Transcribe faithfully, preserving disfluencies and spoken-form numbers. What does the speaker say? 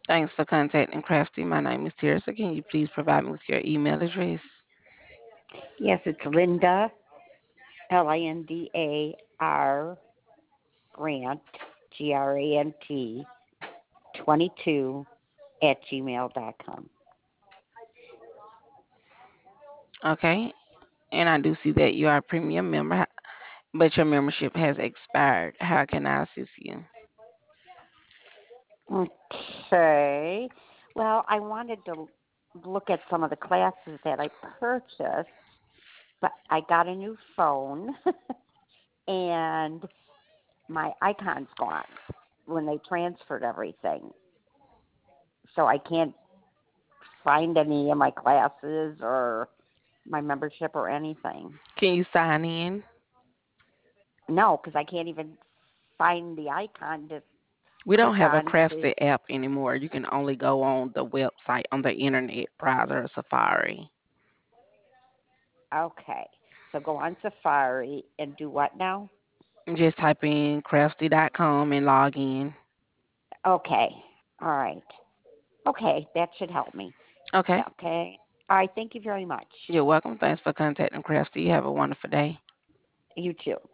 Thanks for contacting Crafty. My name is Teresa. Can you please provide me with your email address? Yes, it's Linda, L I N D A R Grant, G R A N T, twenty-two at gmail dot com. Okay. And I do see that you are a premium member, but your membership has expired. How can I assist you? Okay. Well, I wanted to look at some of the classes that I purchased, but I got a new phone and my icon's gone when they transferred everything. So I can't find any of my classes or my membership or anything. Can you sign in? No, because I can't even find the icon to We don't click have a on to. Crafty app anymore. You can only go on the website on the internet, browser, or Safari. Okay. So go on Safari and do what now? Just type in crafty dot com and log in. Okay. All right. Okay. That should help me. Okay. Okay. All right. Thank you very much. You're welcome. Thanks for contacting Crafty. You have a wonderful day. You too.